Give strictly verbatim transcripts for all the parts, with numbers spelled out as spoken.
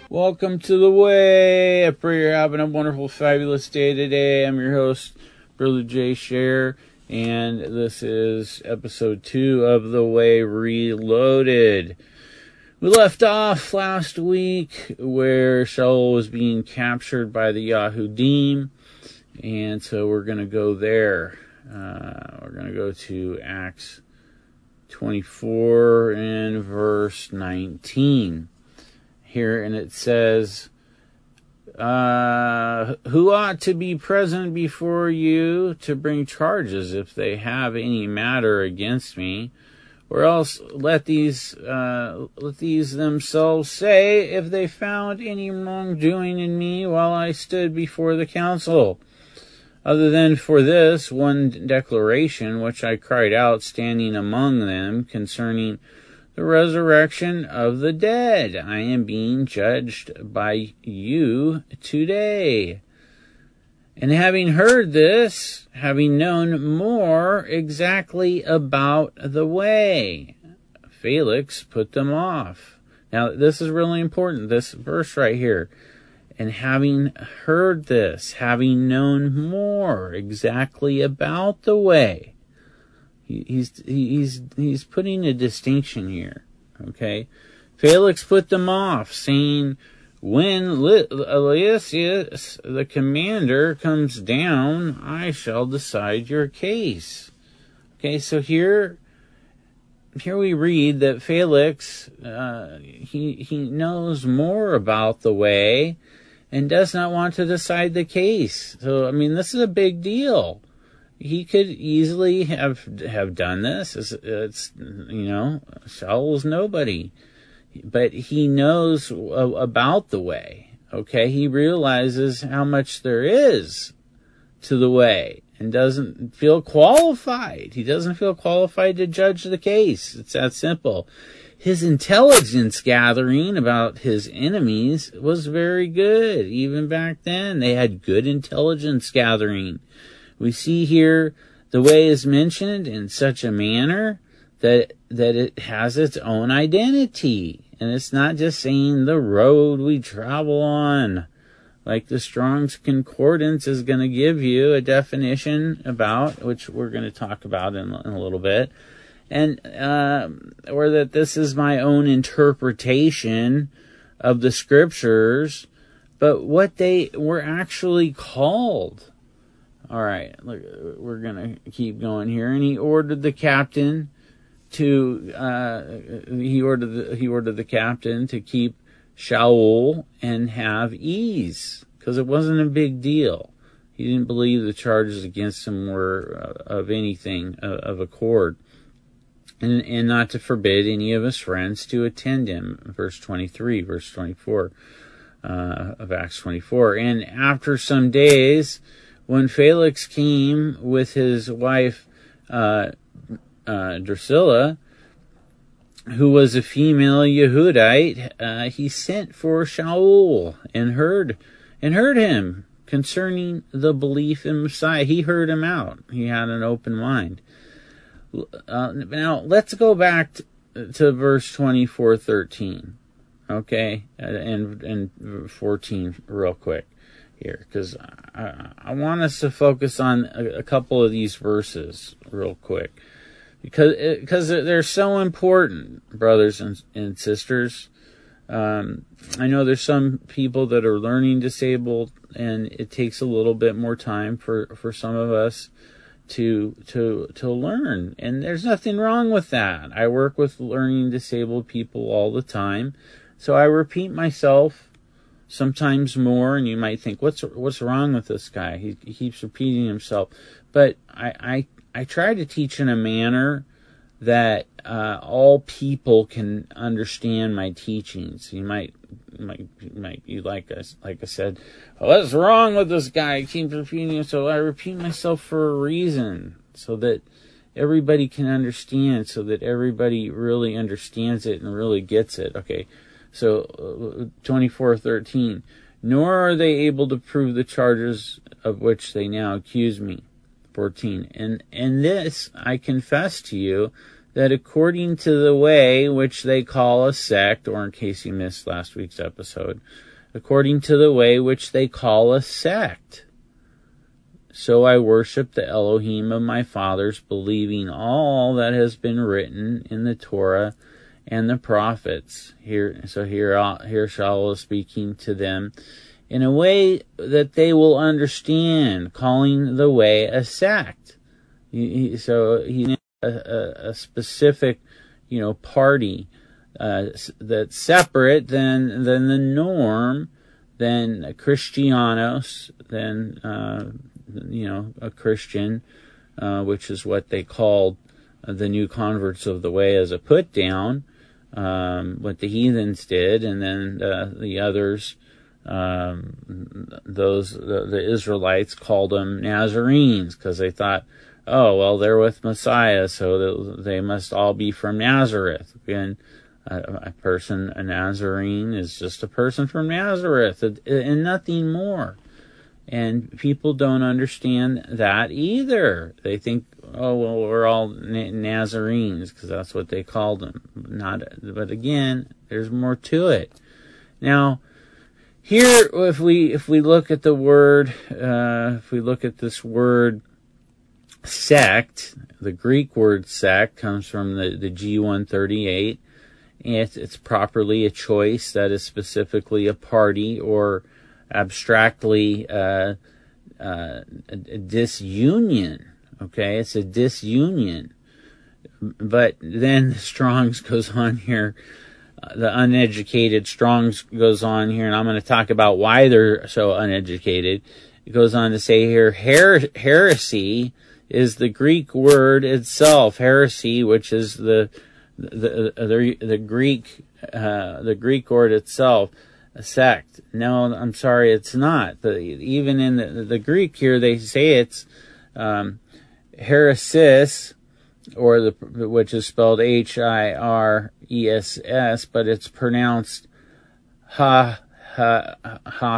Welcome to The Way. I pray you're having a wonderful, fabulous day today. I'm your host, Brother Jay Scher, and this is episode two of The Way Reloaded. We left off last week where Shaul was being captured by the Yahudim, and so we're going to go there. Uh, we're going to go to Acts twenty-four and verse nineteen. Here, and it says, uh, who ought to be present before you to bring charges if they have any matter against me, or else let these uh, let these themselves say if they found any wrongdoing in me while I stood before the council. Other than for this one declaration which I cried out standing among them concerning the resurrection of the dead, I am being judged by you today. And having heard this, having known more exactly about the way, Felix put them off. Now, this is really important, this verse right here. And having heard this, having known more exactly about the way, He's he's he's putting a distinction here, okay? Felix put them off, saying, when Lysias, the commander, comes down, I shall decide your case. Okay, so here, here we read that Felix, uh, he he knows more about the way and does not want to decide the case. So, I mean, this is a big deal. He could easily have have done this. It's, it's you know, Shaul's nobody. But he knows about the way, okay? He realizes how much there is to the way and doesn't feel qualified. He doesn't feel qualified to judge the case. It's that simple. His intelligence gathering about his enemies was very good. Even back then, they had good intelligence gathering. We see here the way is mentioned in such a manner that that it has its own identity. And it's not just saying the road we travel on. Like the Strong's Concordance is going to give you a definition about, which we're going to talk about in, in a little bit. And, uh, or that this is my own interpretation of the scriptures, but what they were actually called. All right, look, we're going to keep going here. And he ordered the captain to, uh, he ordered the, he ordered the captain to keep Shaul and have ease, because it wasn't a big deal. He didn't believe the charges against him were uh, of anything uh, of accord. And, and not to forbid any of his friends to attend him. Verse twenty-three, verse twenty-four uh, of Acts twenty-four. And after some days, when Felix came with his wife uh, uh, Drusilla, who was a female Yehudite, uh, he sent for Shaul and heard and heard him concerning the belief in Messiah. He heard him out. He had an open mind. Uh, now let's go back to, to verse twenty-four, thirteen, okay, and and fourteen real quick here, because I, I want us to focus on a, a couple of these verses real quick, because because they're so important, brothers and, and sisters. Um, I know there's some people that are learning disabled, and it takes a little bit more time for, for some of us to to to learn, and there's nothing wrong with that. I work with learning disabled people all the time, so I repeat myself sometimes more, and you might think, what's what's wrong with this guy? He, he keeps repeating himself. But I, I I try to teach in a manner that uh, all people can understand my teachings. You might might might you like us like I said, what's wrong with this guy? He keeps repeating himself. I repeat myself for a reason, so that everybody can understand, so that everybody really understands it and really gets it. Okay. So, twenty-four thirteen, nor are they able to prove the charges of which they now accuse me. fourteen, and, and this I confess to you, that according to the way which they call a sect, or in case you missed last week's episode, according to the way which they call a sect, so I worship the Elohim of my fathers, believing all that has been written in the Torah and the prophets. Here, so here, here Shaul is speaking to them in a way that they will understand, calling the way a sect. He, he, so he a, a, a specific, you know, party uh, that's separate than than the norm, than Christianos, than uh, you know, a Christian, uh, which is what they called uh, the new converts of the way as a put down. Um, what the heathens did, and then uh, the others, um, those the, the Israelites called them Nazarenes because they thought, oh well, they're with Messiah, so they must all be from Nazareth. And a, a person, a Nazarene, is just a person from Nazareth, and nothing more. And people don't understand that either. They think, oh, well, we're all Nazarenes, because that's what they called them. Not, but again, there's more to it. Now, here, if we if we look at the word, uh, if we look at this word sect, the Greek word sect comes from the, the G one thirty-eight. And it's, it's properly a choice that is specifically a party or abstractly uh, uh, a, a disunion. Okay, it's a disunion. But then the Strong's goes on here, uh, the uneducated Strong's goes on here, and I'm going to talk about why they're so uneducated. It goes on to say here, her- heresy is the Greek word itself, heresy, which is the the the, the Greek uh, the Greek word itself. A sect. No, I'm sorry, it's not. The, even in the, the Greek here, they say it's um, heresis, or the which is spelled H I R E S S, but it's pronounced ha ha ha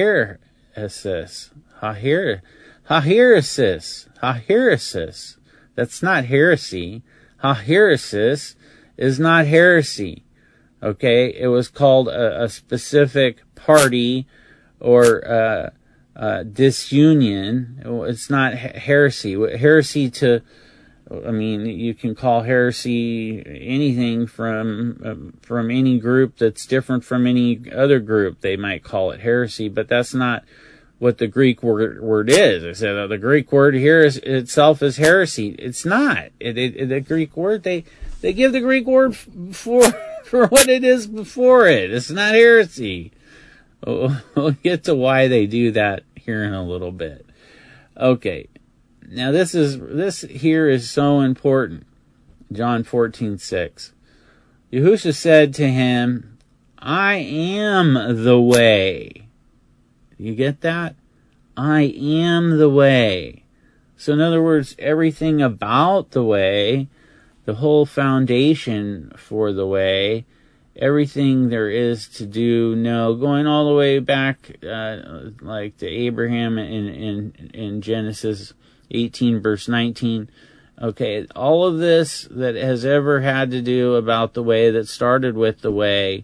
heresis, ha here ha heresis, ha heresis. That's not heresy. Ha heresis is not heresy. Okay, it was called a, a specific party or uh, uh, disunion. It's not heresy. Heresy to, I mean, you can call heresy anything from uh, from any group that's different from any other group. They might call it heresy, but that's not what the Greek word, word is. I said uh, the Greek word here is, itself is heresy. It's not. It, it, the Greek word, they, they give the Greek word for... for what it is before it. It's not heresy. We'll get to why they do that here in a little bit. Okay. Now this is, this here is so important. John fourteen six. Yahushua said to him, I am the way. You get that? I am the way. So in other words, everything about the way, the whole foundation for the way, everything there is to do, no, going all the way back, uh, like to Abraham in, in, in Genesis eighteen verse nineteen. Okay, all of this that has ever had to do about the way, that started with the way,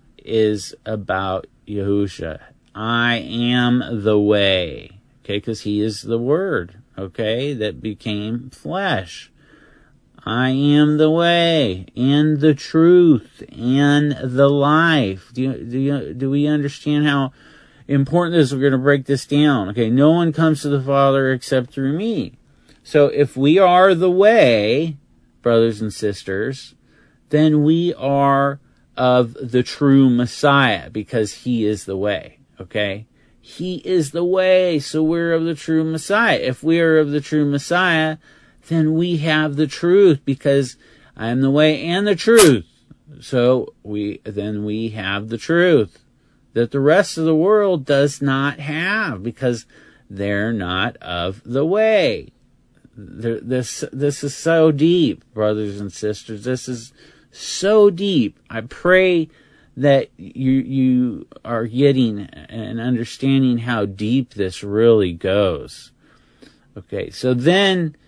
is about Yahushua. I am the way. Okay, because he is the Word, okay, that became flesh. I am the way and the truth and the life. Do you, do you, do we understand how important this is? We're going to break this down. Okay, no one comes to the Father except through me. So if we are the way, brothers and sisters, then we are of the true Messiah, because he is the way. Okay, he is the way, so we're of the true Messiah. If we are of the true Messiah, then we have the truth, because I am the way and the truth. So we, then we have the truth that the rest of the world does not have, because they're not of the way. This, this is so deep, brothers and sisters. This is so deep. I pray that you, you are getting and understanding how deep this really goes. Okay. So then,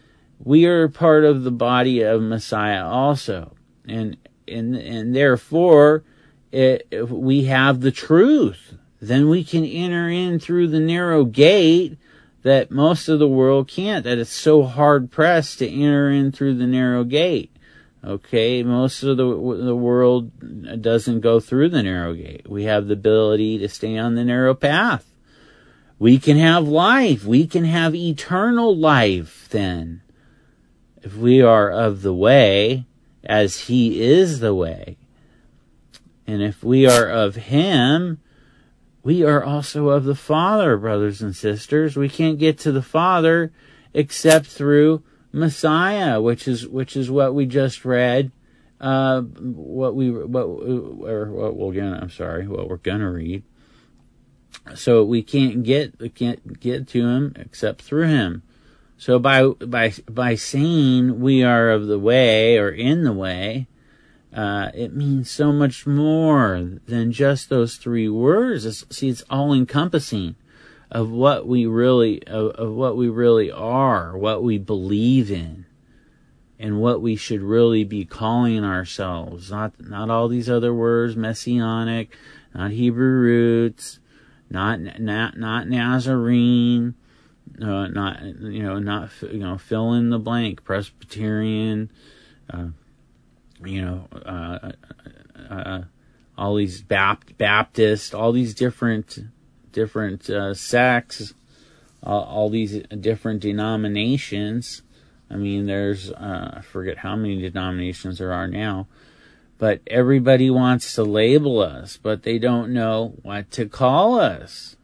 we are part of the body of Messiah also. And and and therefore, it, if we have the truth, then we can enter in through the narrow gate that most of the world can't, that it's so hard pressed to enter in through the narrow gate. Okay, most of the the world doesn't go through the narrow gate. We have the ability to stay on the narrow path. We can have life. We can have eternal life then, if we are of the way, as he is the way. And if we are of him, we are also of the Father, brothers and sisters. We can't get to the Father except through Messiah, which is which is what we just read, uh, what we what or what we're gonna I'm sorry, what we're gonna read. So we can't get we can't get to him except through him. So by by by saying we are of the way or in the way, uh, it means so much more than just those three words. It's, see, it's all encompassing of what we really of, of what we really are, what we believe in, and what we should really be calling ourselves. Not not all these other words, messianic, not Hebrew roots, not not not Nazarene, uh, not you know not you know fill in the blank, Presbyterian, uh, you know uh, uh, uh, all these Bapt- Baptist, all these different. different uh, sects, uh, all these different denominations. I mean, there's, uh, I forget how many denominations there are now, but everybody wants to label us, but they don't know what to call us.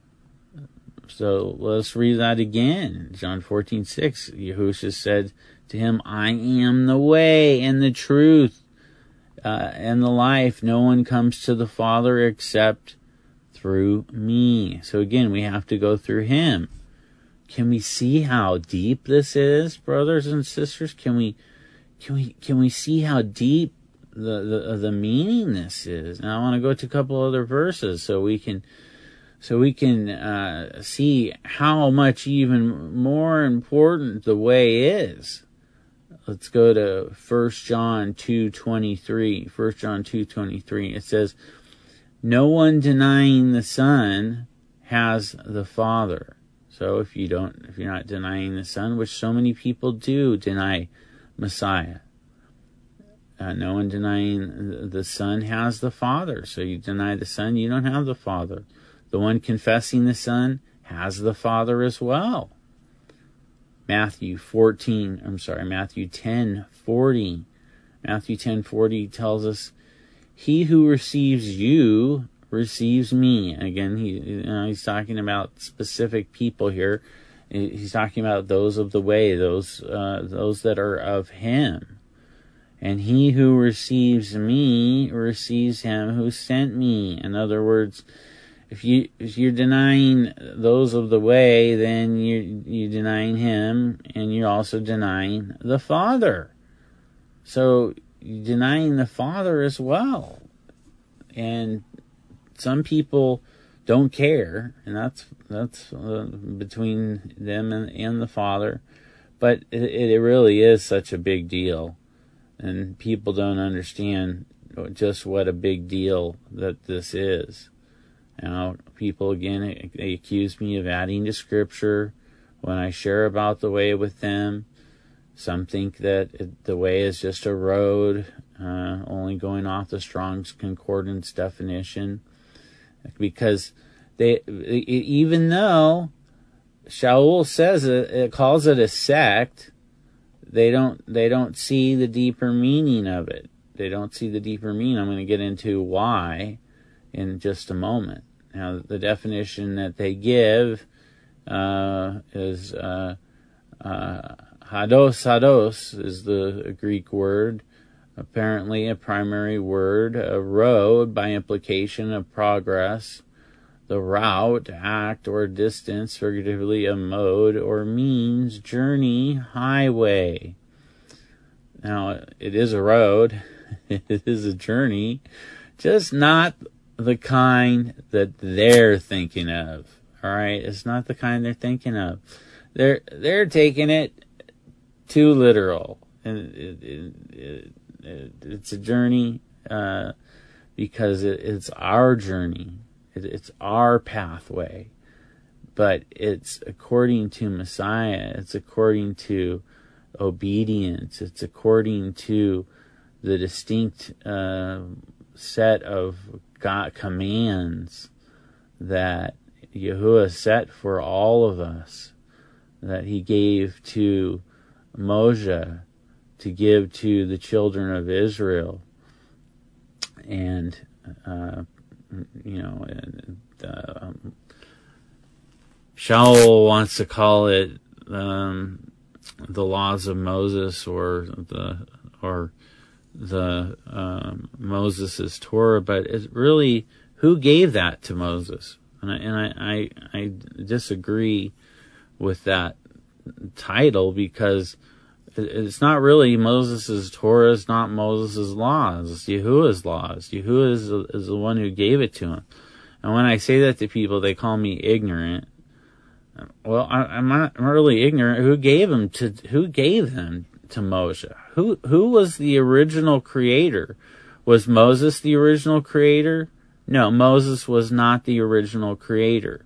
So let's read that again. John fourteen six, Yahushua said to him, I am the way and the truth uh, and the life. No one comes to the Father except through me. So again, we have to go through him. Can we see how deep this is, brothers and sisters? Can we, can we, can we see how deep the the, the meaning this is? And I want to go to a couple other verses so we can, so we can uh, see how much even more important the way is. Let's go to First John two twenty-three. First John two twenty-three. It says, no one denying the Son has the Father. So if you don't, if you're not denying the Son, which so many people do deny Messiah, uh, no one denying the Son has the Father. So you deny the Son, you don't have the Father. The one confessing the Son has the Father as well. Matthew fourteen, I'm sorry, Matthew ten forty. Matthew ten forty tells us, he who receives you receives me. Again, he you know, he's talking about specific people here. He's talking about those of the way, those uh, those that are of him. And he who receives me receives him who sent me. In other words, if you if you're denying those of the way, then you you're denying him, and you're also denying the Father. So you're denying the Father as well. And some people don't care, and that's that's uh, between them and, and the Father. But it, it really is such a big deal, and people don't understand just what a big deal that this is. You know, people again they accuse me of adding to Scripture when I share about the way with them. Some think that it, the way is just a road, uh, only going off the Strong's Concordance definition, because they, even though Shaul says it, it calls it a sect, they don't they don't see the deeper meaning of it. They don't see the deeper meaning. I'm going to get into why in just a moment. Now, the definition that they give uh, is uh, uh, hados hados is the Greek word, apparently a primary word, a road by implication of progress, the route, act, or distance, figuratively a mode or means, journey, highway. Now, it is a road, it is a journey, just not the kind that they're thinking of. All right, it's not the kind they're thinking of. They're they're taking it too literal. And it, it, it, it, it's a journey uh, because it, it's our journey. It, it's our pathway. But it's according to Messiah. It's according to obedience. It's according to the distinct uh, set of God commands that Yahuwah set for all of us, that he gave to Moshe to give to the children of Israel. And, uh, you know, uh, um, Shaul wants to call it um, the laws of Moses, or the or the um, Moses' Torah, but it's really, who gave that to Moses? And I, and I, I, I disagree with that title, because it's not really Moses' Torah, it's not Moses' laws, it's Yahuwah's laws. Yahuwah is, is the one who gave it to him. And when I say that to people, they call me ignorant. Well, I, I'm not I'm really ignorant. Who gave them to, who gave them to Moshe? Who, who was the original creator? Was Moses the original creator? No, Moses was not the original creator.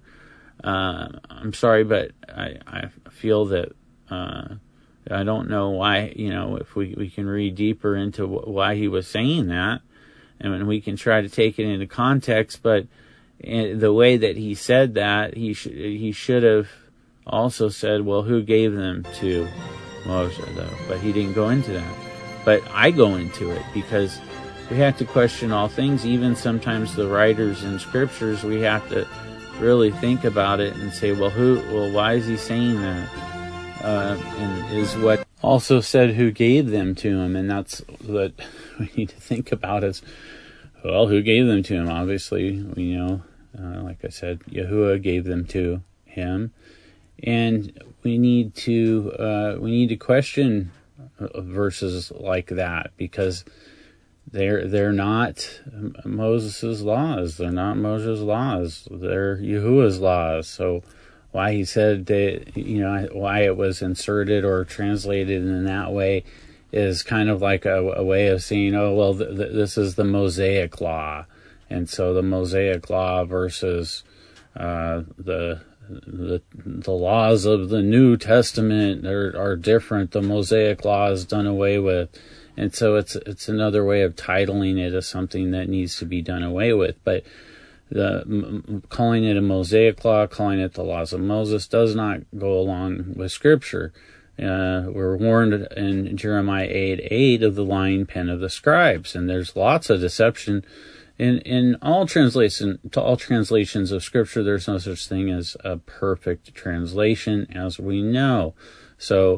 Uh, I'm sorry, but I, I feel that, uh, I don't know why, you know, if we, we can read deeper into wh- why he was saying that, and we can try to take it into context, but in the way that he said that, he should, he should have also said, well, who gave them to Moshe, though? But he didn't go into that. But I go into it, because we have to question all things. Even sometimes the writers in scriptures, we have to really think about it and say, well, who, well, why is he saying that? Uh, and is what also said who gave them to him. And that's what we need to think about, is, well, who gave them to him? Obviously, you know, uh, like I said, Yahuwah gave them to him. And we need to, uh, we need to question verses like that, because They're they're not Moses' laws. They're not Moses' laws. They're Yahuwah's laws. So why he said that, you know, why it was inserted or translated in that way is kind of like a, a way of saying, oh, well, th- th- this is the Mosaic law. And so the Mosaic law versus uh, the, the the laws of the New Testament are, are different. The Mosaic law is done away with. And so it's it's another way of titling it as something that needs to be done away with. But the m- calling it a Mosaic law, calling it the laws of Moses, does not go along with Scripture. Uh, we're warned in Jeremiah eight eight of the lying pen of the scribes, and there's lots of deception in in all translation to all translations of Scripture. There's no such thing as a perfect translation, as we know. So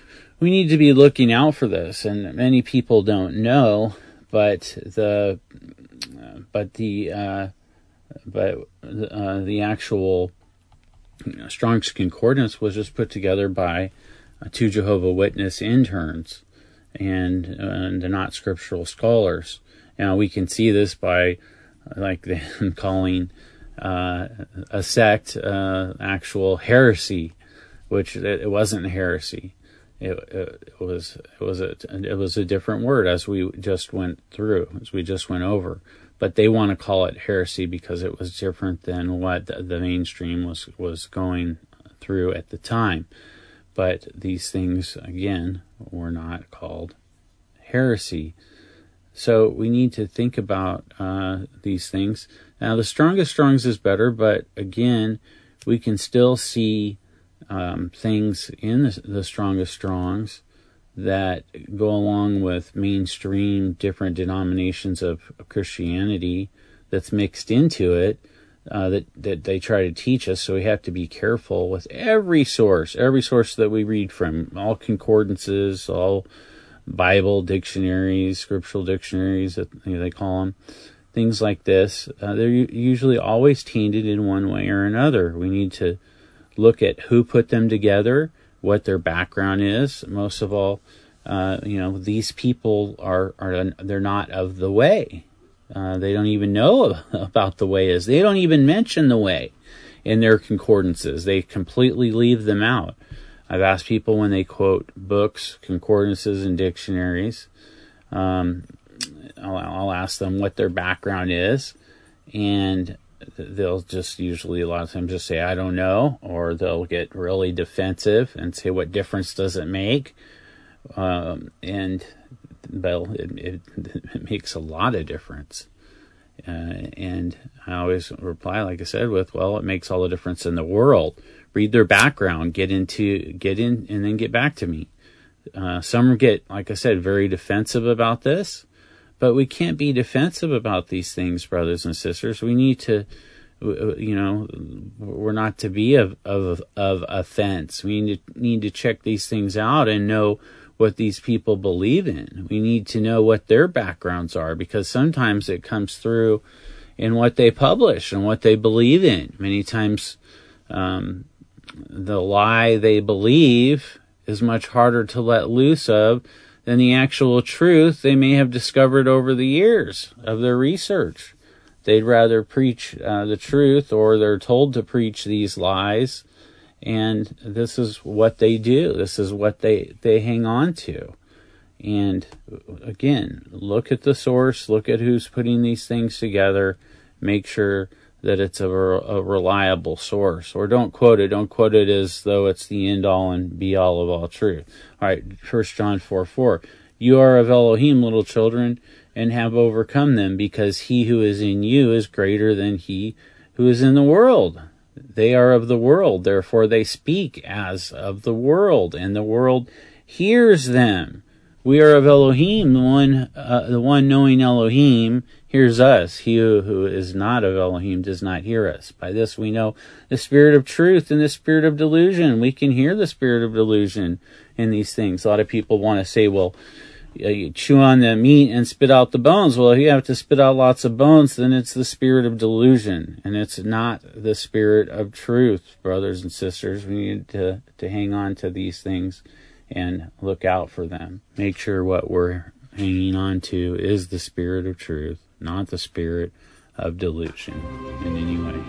we need to be looking out for this, and many people don't know, but the uh, but the uh, but uh, the actual you know, Strong's Concordance was just put together by uh, two Jehovah Witness interns, and, uh, and they're not scriptural scholars. Now we can see this by uh, like them calling uh, a sect uh, actual heresy, which it wasn't heresy. It, it was it was a it was a different word, as we just went through, as we just went over. But they want to call it heresy because it was different than what the, the mainstream was was going through at the time. But these things, again, were not called heresy. So we need to think about uh, these things. Now, the Strongest Strongs is better, but again, we can still see Um, things in the, the Strongest Strongs that go along with mainstream different denominations of, of Christianity that's mixed into it, uh, that, that they try to teach us. So we have to be careful with every source, every source that we read from, all concordances, all Bible dictionaries, scriptural dictionaries, that you know, they call them, things like this. Uh, they're usually always tainted in one way or another. We need to look at who put them together, what their background is. Most of all, uh, you know, these people are, are they're not of the way. Uh, they don't even know about the way is. They don't even mention the way in their concordances. They completely leave them out. I've asked people when they quote books, concordances, and dictionaries, um, I'll, I'll ask them what their background is, and they'll just usually a lot of times just say, I don't know, or they'll get really defensive and say, what difference does it make? Um, and well, it, it, it makes a lot of difference. Uh, and I always reply, like I said, with, well, it makes all the difference in the world. Read their background, get into, get in, and then get back to me. Uh, some get, like I said, very defensive about this, but we can't be defensive about these things, brothers and sisters. We need to, you know, we're not to be of, of, of offense. We need to, need to check these things out and know what these people believe in. We need to know what their backgrounds are, because sometimes it comes through in what they publish and what they believe in. Many times, um, the lie they believe is much harder to let loose of than the actual truth they may have discovered over the years of their research. They'd rather preach uh, the truth, or they're told to preach these lies, and this is what they do. This is what they, they hang on to. And again, look at the source, look at who's putting these things together, make sure that it's a, a reliable source. Or don't quote it. Don't quote it as though it's the end-all and be-all of all truth. All right, First John four four. You are of Elohim, little children, and have overcome them, because he who is in you is greater than he who is in the world. They are of the world, therefore they speak as of the world, and the world hears them. We are of Elohim, the one, uh, the one knowing Elohim hears us. He who, who is not of Elohim does not hear us. By this we know the spirit of truth and the spirit of delusion. We can hear the spirit of delusion in these things. A lot of people want to say, well, you chew on the meat and spit out the bones. Well, if you have to spit out lots of bones, then it's the spirit of delusion, and it's not the spirit of truth, brothers and sisters. We need to, to hang on to these things and look out for them. Make sure what we're hanging on to is the spirit of truth, not the spirit of delusion in any way.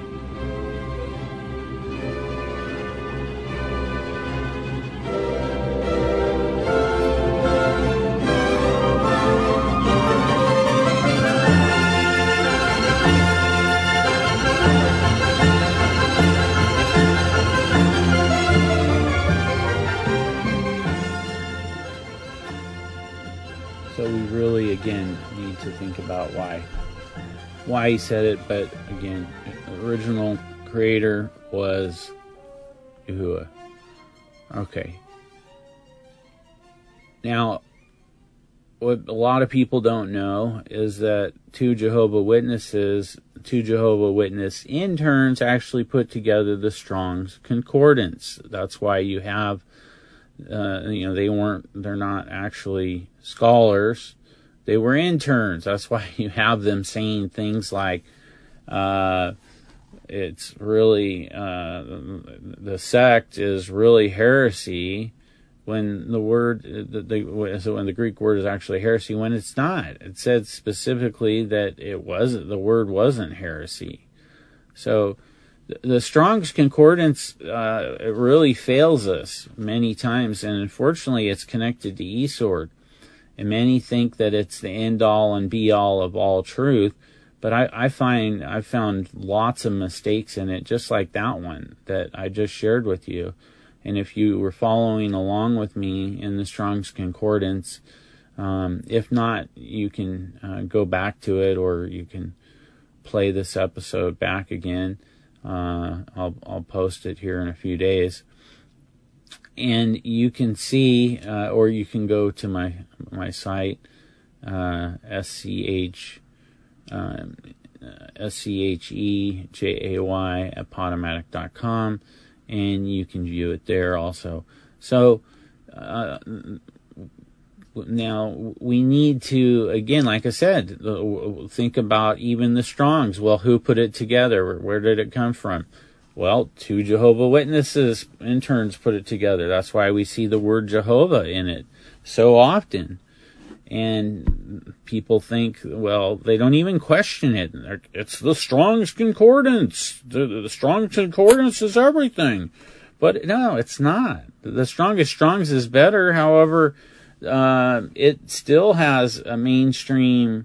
So we really, again, need to think about why why he said it. But again, the original creator was Yahuwah. Okay. Now, what a lot of people don't know is that two Jehovah Witnesses, two Jehovah Witness interns actually put together the Strong's Concordance. That's why you have Uh, you know, they weren't, they're not actually scholars. They were interns. That's why you have them saying things like, uh, it's really, uh, the sect is really heresy, when the word, the, the, so when the Greek word is actually heresy, when it's not. It said specifically that it wasn't, the word wasn't heresy. So, the Strong's Concordance, uh, it really fails us many times, and unfortunately it's connected to eSword. And many think that it's the end-all and be-all of all truth, but I, I find, I found lots of mistakes in it, just like that one that I just shared with you. And if you were following along with me in the Strong's Concordance, um, if not, you can uh, go back to it, or you can play this episode back again. Uh, I'll, I'll post it here in a few days, and you can see, uh, or you can go to my, my site, uh, S C H, um, S C H E J A Y at podomatic dot com, and you can view it there also. So, uh, now, we need to, again, like I said, think about even the Strongs. Well, who put it together? Where did it come from? Well, two Jehovah Witnesses interns put it together. That's why we see the word Jehovah in it so often. And people think, well, they don't even question it. It's the Strong's Concordance. The, the Strong's Concordance is everything. But no, it's not. The Strongest Strongs is better. However, uh, it still has a mainstream,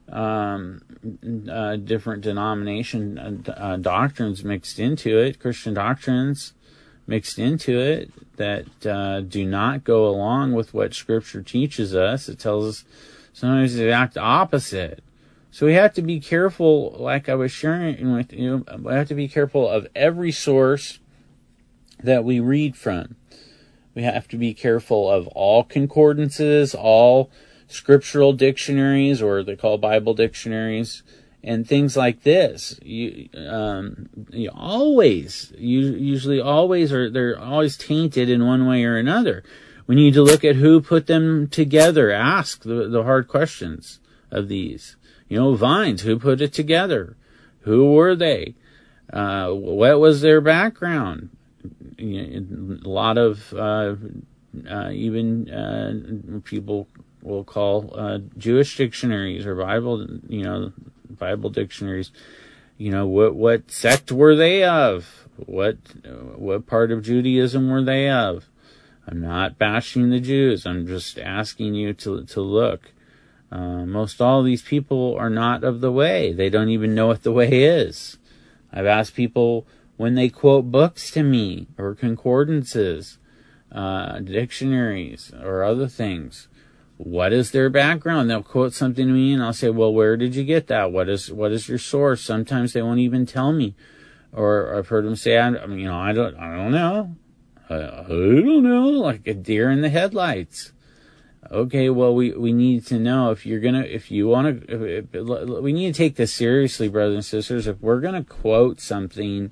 um, uh, different denomination uh, doctrines mixed into it, Christian doctrines mixed into it that uh, do not go along with what Scripture teaches us. It tells us sometimes the exact opposite. So we have to be careful, like I was sharing with you, we have to be careful of every source that we read from. We have to be careful of all concordances, all scriptural dictionaries, or they call Bible dictionaries, and things like this. You, um, you always, you usually always are, they're always tainted in one way or another. We need to look at who put them together. Ask the, the hard questions of these. You know, Vines, who put it together? Who were they? Uh, what was their background? You know, a lot of, uh, uh, even, uh, people will call, uh, Jewish dictionaries or Bible, you know, Bible dictionaries. You know, what, what sect were they of? What, what part of Judaism were they of? I'm not bashing the Jews. I'm just asking you to, to look. Uh, most all these people are not of the way. They don't even know what the way is. I've asked people when they quote books to me or concordances, uh, dictionaries or other things, what is their background? They'll quote something to me and I'll say, well, where did you get that? What is, what is your source? Sometimes they won't even tell me. Or I've heard them say, I, I mean, you know, I don't, I don't know. I, I don't know, like a deer in the headlights. Okay, well, we, we need to know if you're gonna, if you want to, we need to take this seriously, brothers and sisters. If we're gonna quote something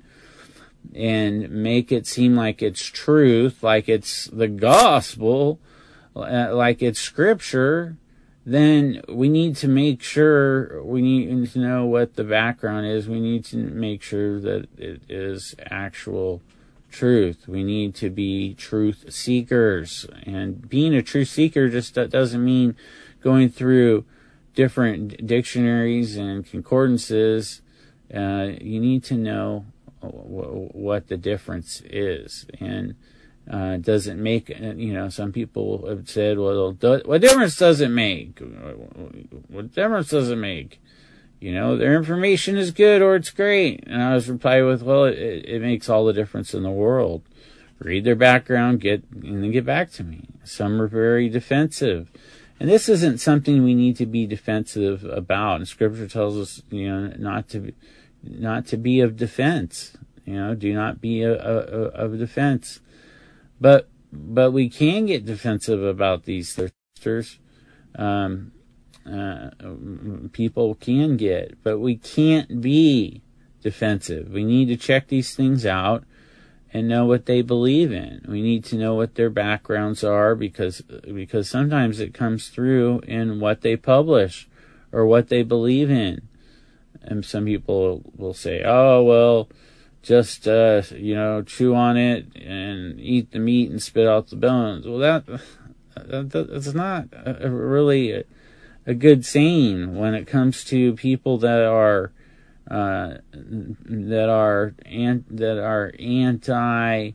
and make it seem like it's truth, like it's the gospel, like it's scripture, then we need to make sure, we need to know what the background is. We need to make sure that it is actual truth. We need to be truth seekers. And being a truth seeker just doesn't mean going through different dictionaries and concordances. Uh, you need to know w- what the difference is. And uh, doesn't make, you know, some people have said, well, what difference does it make? What difference does it make? You know, their information is good or it's great. And I was replying with, well, it, it makes all the difference in the world. Read their background, get, and then get back to me. Some are very defensive. And this isn't something we need to be defensive about. And Scripture tells us, you know, not to, not to be of defense. You know, do not be a, a, a, of defense. But, but we can get defensive about these thirsters. Um, Uh, people can get, but we can't be defensive. We need to check these things out and know what they believe in. We need to know what their backgrounds are because, because sometimes it comes through in what they publish or what they believe in. And some people will say, oh, well, just, uh, you know, chew on it and eat the meat and spit out the bones. Well, that, that that's not a, a really a, a good saying when it comes to people that are uh, that are an, that are anti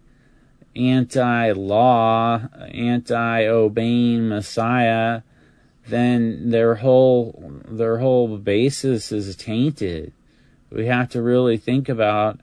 anti law, anti obeying Messiah. Then their whole their whole basis is tainted. We have to really think about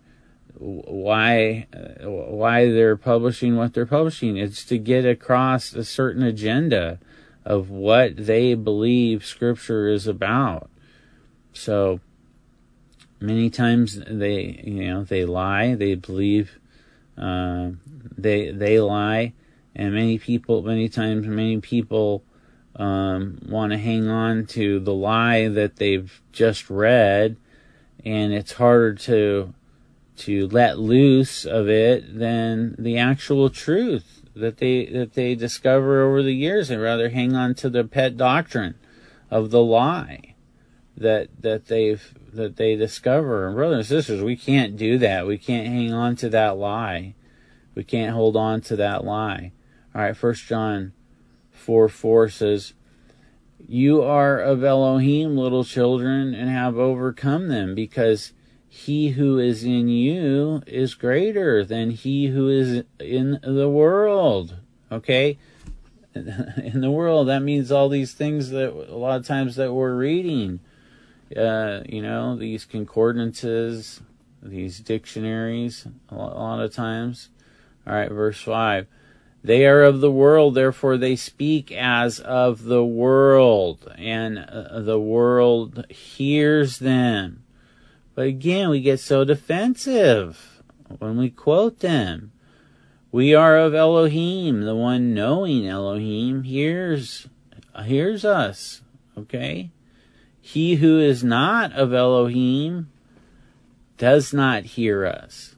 why uh, why they're publishing what they're publishing. It's to get across a certain agenda of what they believe Scripture is about. So many times they, you know, they lie. They believe uh, they they lie, and many people, many times, many people um, want to hang on to the lie that they've just read, and it's harder to to let loose of it than the actual truth that they that they discover over the years, and rather hang on to the pet doctrine of the lie that that they've that they discover. And brothers and sisters, we can't do that. We can't hang on to that lie. We can't hold on to that lie. All right, First John four four says, "You are of Elohim, little children, and have overcome them, because he who is in you is greater than he who is in the world. Okay? In the world, that means all these things that a lot of times that we're reading. Uh, you know, these concordances, these dictionaries, a lot of times. All right, verse five. They are of the world, therefore they speak as of the world, and uh, the world hears them. But again, we get so defensive when we quote them. We are of Elohim. The one knowing Elohim hears, hears us. Okay? He who is not of Elohim does not hear us.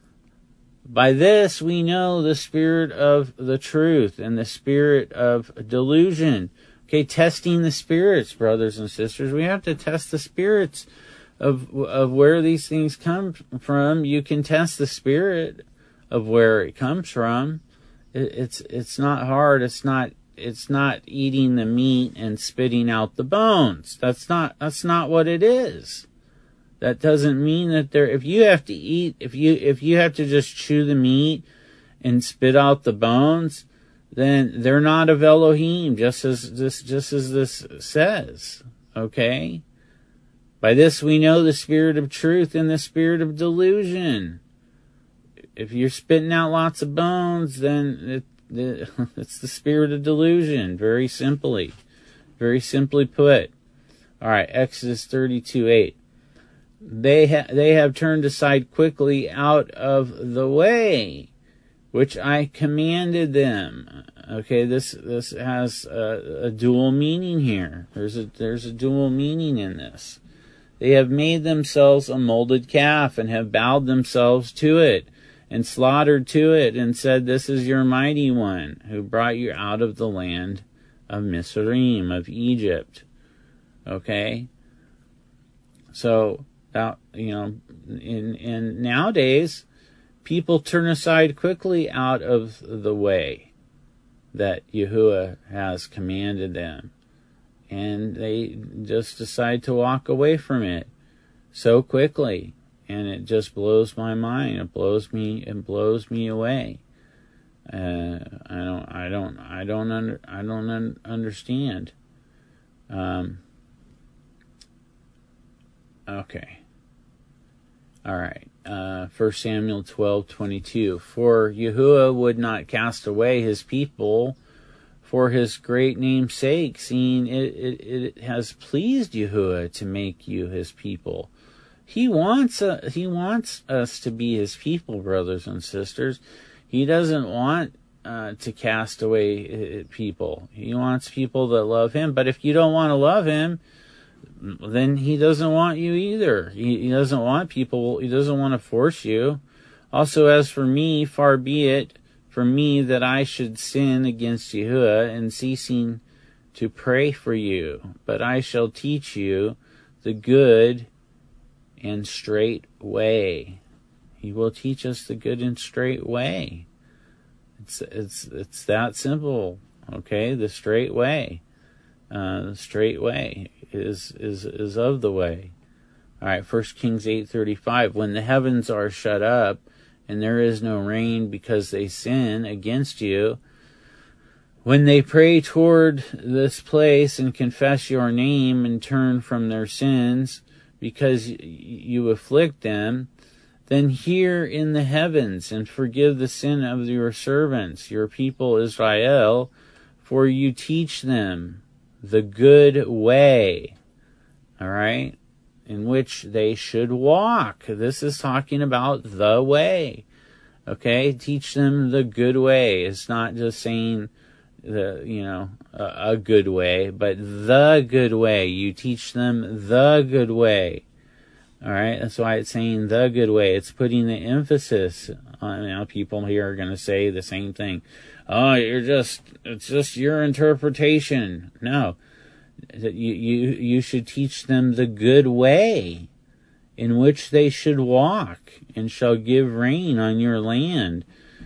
By this we know the spirit of the truth and the spirit of delusion. Okay, testing the spirits, brothers and sisters. We have to test the spirits of of where these things come from. You can test the spirit of where it comes from. It, it's it's not hard. It's not it's not eating the meat and spitting out the bones. That's not that's not what it is. That doesn't mean that there, if you have to eat, if you, if you have to just chew the meat and spit out the bones, then they're not of Elohim, just as this, just as this says. Okay? By this we know the spirit of truth and the spirit of delusion. If you're spitting out lots of bones, then it, it, it's the spirit of delusion, very simply. Very simply put. Alright, Exodus thirty-two eight. They ha- they have turned aside quickly out of the way, which I commanded them. Okay, this this has a, a dual meaning here. There's a there's a dual meaning in this. They have made themselves a molded calf and have bowed themselves to it and slaughtered to it and said, "This is your mighty one who brought you out of the land of Mizraim, of Egypt." Okay, so. Out, you know, in, in nowadays, people turn aside quickly out of the way that Yahuwah has commanded them. And they just decide to walk away from it so quickly. And it just blows my mind. It blows me, it blows me away. Uh, I don't, I don't, I don't under, I don't un- understand. Um, okay. All right, uh, First Samuel twelve twenty-two. For Yahuwah would not cast away his people for his great name's sake, seeing it, it, it has pleased Yahuwah to make you his people. He wants uh, he wants us to be his people, brothers and sisters. He doesn't want uh, to cast away people. He wants people that love him. But if you don't want to love him, then he doesn't want you either. He, he doesn't want people, he doesn't want to force you. Also, as for me, far be it from me that I should sin against Yahuwah in ceasing to pray for you. But I shall teach you the good and straight way. He will teach us the good and straight way. It's, it's, it's that simple. Okay, the straight way. Uh, the straight way is, is, is of the way. All right, First Kings eight thirty-five. When the heavens are shut up and there is no rain because they sin against you, when they pray toward this place and confess your name and turn from their sins because you afflict them, then hear in the heavens and forgive the sin of your servants, your people Israel, for you teach them the good way, all right, in which they should walk. This is talking about the way, okay? Teach them the good way. It's not just saying the, you know, a, a good way, but the good way. You teach them the good way, all right? That's why it's saying the good way. It's putting the emphasis on, you know, people here are going to say the same thing. Oh, you're just, it's just your interpretation. No, you, you, you should teach them the good way in which they should walk and shall give rain on your land,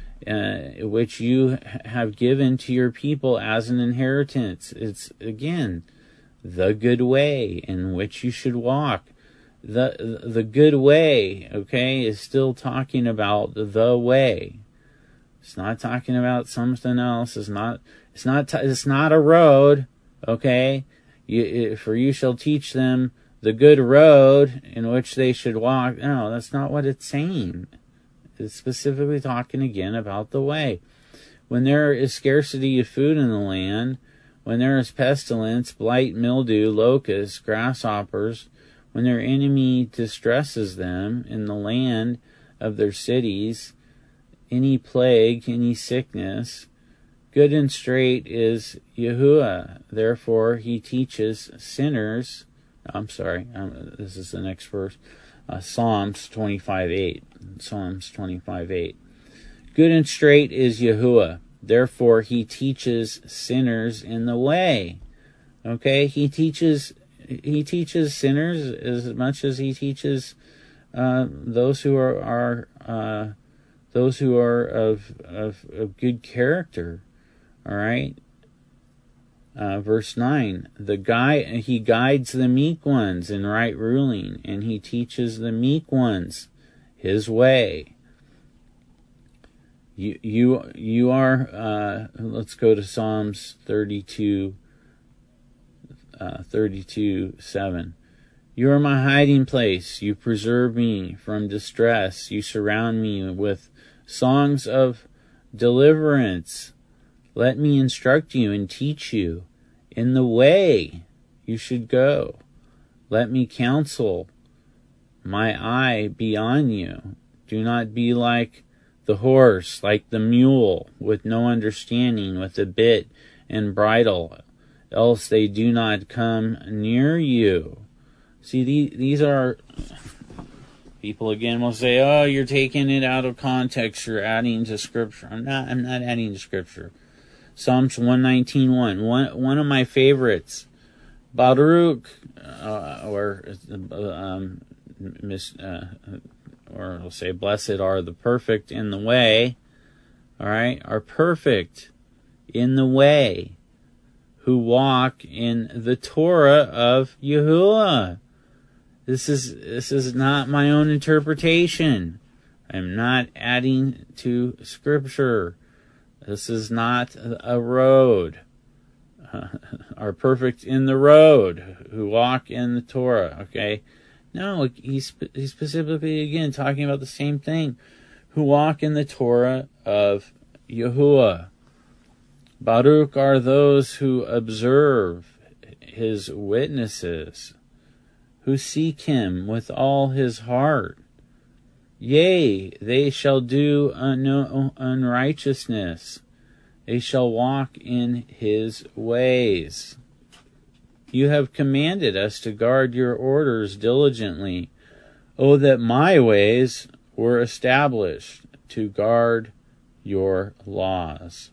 uh, which you have given to your people as an inheritance. It's, again, the good way in which you should walk. the the good way, okay, is still talking about the way. It's not talking about something else. It's not. It's not. It's not a road, okay. You, for you shall teach them the good road in which they should walk. No, that's not what it's saying. It's specifically talking again about the way. When there is scarcity of food in the land, when there is pestilence, blight, mildew, locusts, grasshoppers, when their enemy distresses them in the land of their cities, any plague, any sickness, good and straight is Yahuwah. Therefore, he teaches sinners. I'm sorry, um, this is the next verse. Uh, Psalms twenty-five eight. Psalms twenty-five eight. Good and straight is Yahuwah. Therefore, he teaches sinners in the way. Okay, he teaches he teaches sinners as much as he teaches uh, those who are are uh, those who are of, of of good character. All right. Uh, verse nine, the guy, he guides the meek ones in right ruling, and he teaches the meek ones his way. You, you, you are, uh, let's go to Psalms thirty-two, uh, thirty-two, seven. You are my hiding place. You preserve me from distress. You surround me with songs of deliverance. Let me instruct you and teach you in the way you should go. Let me counsel my eye be on you. Do not be like the horse, like the mule, with no understanding, with a bit and bridle, else they do not come near you. See, these are... People again will say, oh, you're taking it out of context. You're adding to Scripture. I'm not, I'm not adding to Scripture. Psalms one nineteen one, one, one of my favorites. Baruch, uh, or um, mis, uh, or I'll say, blessed are the perfect in the way. All right, are perfect in the way, who walk in the Torah of Yahuwah. This is this is not my own interpretation. I'm not adding to Scripture. This is not a road. Uh, are perfect in the road, who walk in the Torah, okay? No, he's, he's specifically, again, talking about the same thing. Who walk in the Torah of Yahuwah. Baruch are those who observe his witnesses, who seek him with all his heart. Yea, they shall do un- unrighteousness. They shall walk in his ways. You have commanded us to guard your orders diligently. Oh, that my ways were established to guard your laws.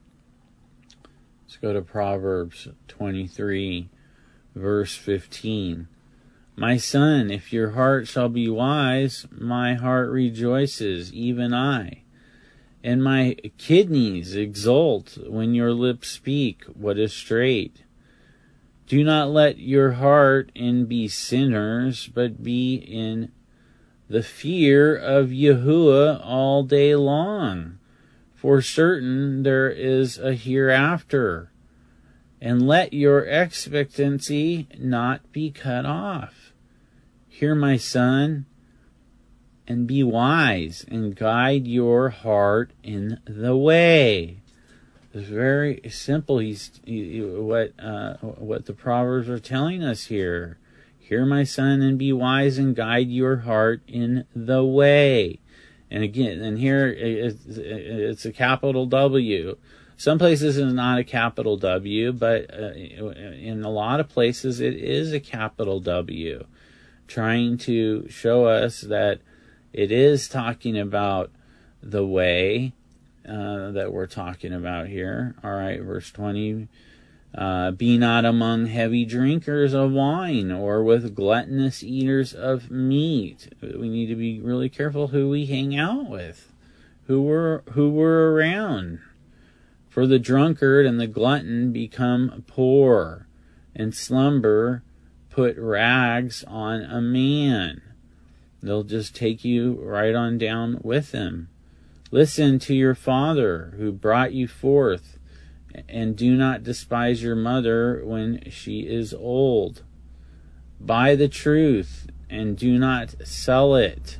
Let's go to Proverbs twenty-three, verse fifteen. My son, if your heart shall be wise, my heart rejoices, even I. And my kidneys exult when your lips speak what is straight. Do not let your heart in be sinners, but be in the fear of Yahuwah all day long. For certain there is a hereafter. And let your expectancy not be cut off. Hear, my son, and be wise, and guide your heart in the way. It's very simple. He's he, what uh, what the Proverbs are telling us here. Hear, my son, and be wise, and guide your heart in the way. And again, and here it's, it's a capital W. Some places it's not a capital W, but uh, in a lot of places it is a capital W, trying to show us that it is talking about the way uh, that we're talking about here. All right, verse twenty. Uh, be not among heavy drinkers of wine, or with gluttonous eaters of meat. We need to be really careful who we hang out with, who we're, who we're around. For the drunkard and the glutton become poor, and slumber put rags on a man. They'll just take you right on down with them. Listen to your father who brought you forth, and do not despise your mother when she is old. Buy the truth and do not sell it.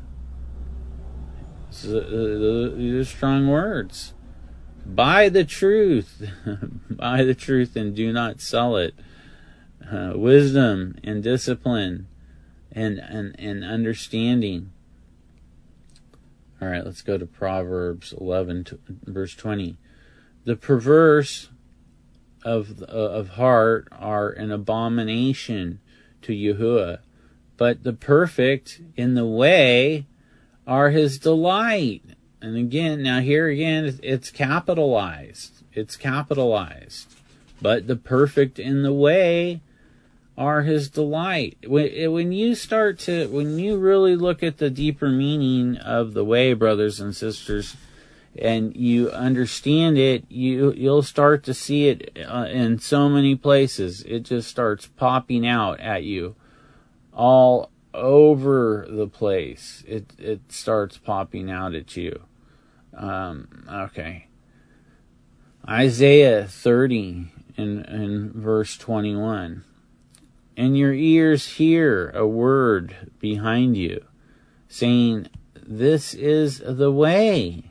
So, these are strong words. Buy the truth. Buy the truth and do not sell it. Uh, wisdom and discipline and, and, and understanding. All right, let's go to Proverbs eleven, verse twenty. The perverse of, of heart are an abomination to Yahuwah, but the perfect in the way are his delight. And again, now here again, it's capitalized. It's capitalized. But the perfect in the way are his delight. When, when you start to, when you really look at the deeper meaning of the way, brothers and sisters, and you understand it, you, you'll start to see it uh, in so many places. It just starts popping out at you all over the place. It, it starts popping out at you. Um, okay. Isaiah thirty in, in verse twenty-one. And your ears hear a word behind you, saying, this is the way.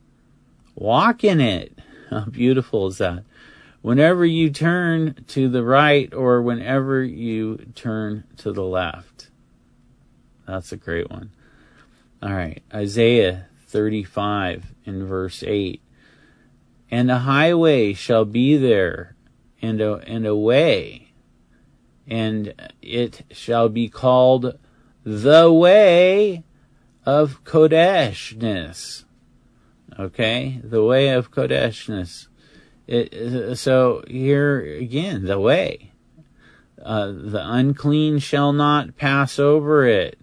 Walk in it. How beautiful is that? Whenever you turn to the right or whenever you turn to the left. That's a great one. All right. Isaiah thirty-five in verse eight. And a highway shall be there, and a, and a way, and it shall be called the way of Kodeshness. Okay? The way of Kodeshness. It, so here again, the way. Uh, the unclean shall not pass over it.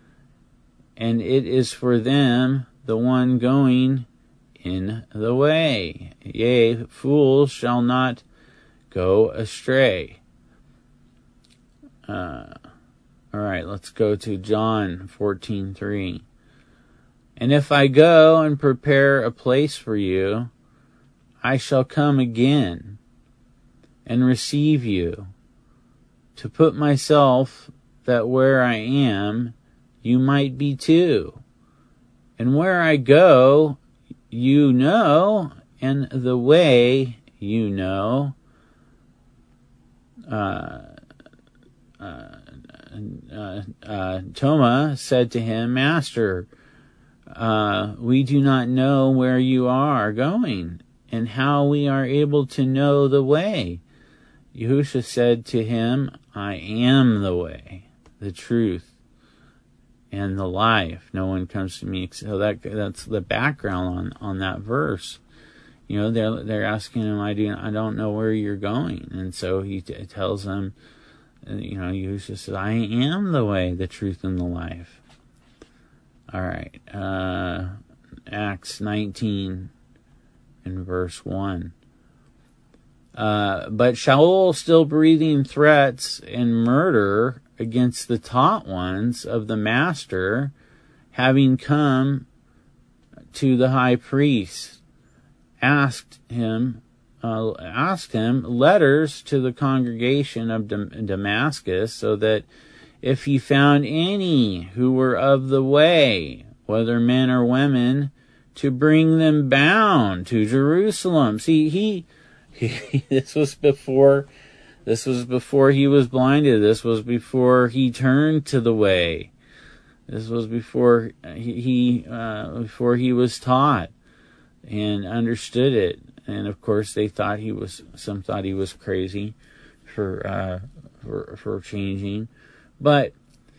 And it is for them, the one going in the way. Yea, fools shall not go astray. Uh, all right, let's go to John fourteen three. And if I go and prepare a place for you, I shall come again and receive you, to put myself that where I am, you might be too. And where I go, you know, and the way you know. Uh, uh, uh, uh, Toma said to him, Master, uh, we do not know where you are going, and how we are able to know the way. Yahushua said to him, I am the way, the truth, and the life. No one comes to me. So that that's the background on, on that verse. You know, they're they're asking him, I do I don't know where you're going, and so he t- tells them, you know, Yahushua says, I am the way, the truth, and the life. All right, uh, Acts nineteen in verse one. Uh, but Shaul, still breathing threats and murder against the taught ones of the master, having come to the high priest, asked him, uh, asked him letters to the congregation of Dam- Damascus, so that if he found any who were of the way, whether men or women, to bring them bound to Jerusalem. See, he, he this was before, this was before he was blinded. This was before he turned to the way. This was before he, he uh, before he was taught and understood it. And of course, they thought he was. Some thought he was crazy for uh, for for changing, but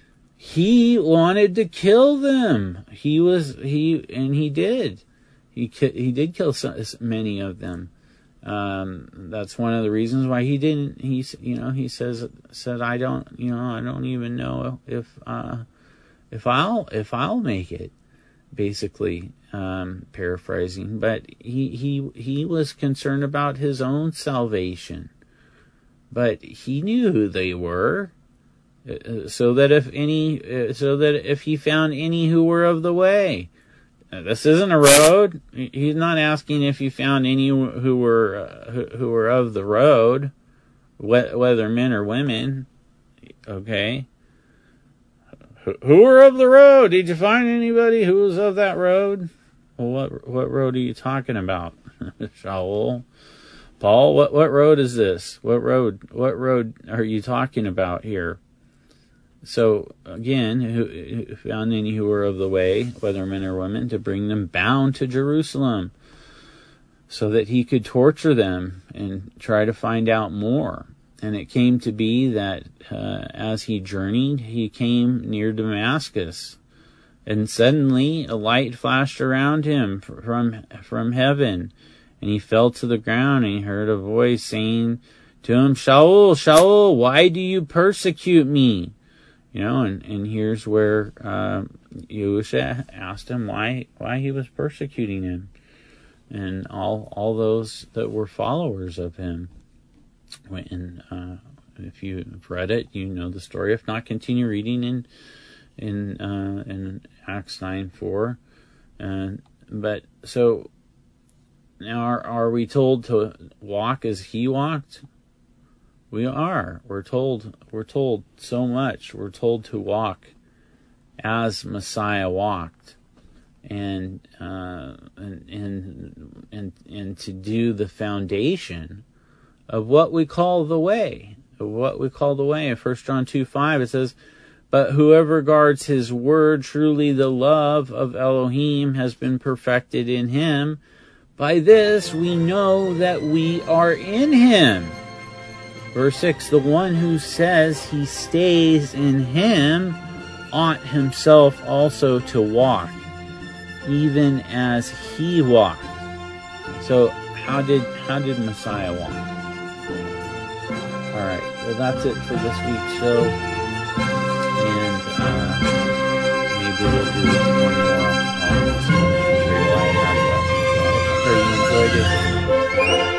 he wanted to kill them. He was he and he did. He he did kill some, many of them. Um, that's one of the reasons why he didn't. He you know he says said I don't you know I don't even know if uh, if I'll if I'll make it. Basically, um, paraphrasing, but he he he was concerned about his own salvation. But he knew who they were. uh, so that if any, uh, so that if he found any who were of the way. Uh, this isn't a road. He's not asking if he found any who were uh, who, who were of the road, wh- whether men or women. Okay. Who were of the road? Did you find anybody who was of that road? Well, what what road are you talking about, Shaul? Paul, what what road is this? What road? What road are you talking about here? So again, who, who found any who were of the way, whether men or women, to bring them bound to Jerusalem, so that he could torture them and try to find out more. And it came to be that uh, as he journeyed, he came near Damascus. And suddenly a light flashed around him from from heaven. And he fell to the ground, and he heard a voice saying to him, Shaul, Shaul, why do you persecute me? You know, and, and here's where uh, Yahusha asked him why why he was persecuting him. And all all those that were followers of him. And uh, if you've read it, you know the story. If not, continue reading in in uh, in Acts nine four. Uh, but so now, are are we told to walk as he walked? We are. We're told. We're told so much. We're told to walk as Messiah walked, and uh, and and and and to do the foundation of what we call the way, of what we call the way. In First John two five, it says, but whoever guards his word, truly the love of Elohim has been perfected in him. By this we know that we are in him. Verse six, the one who says he stays in him ought himself also to walk, even as he walked. So how did how did Messiah walk? All right, well, that's it for this week's show, and uh, maybe we'll do one more on this material I have left. So I pray you enjoyed it.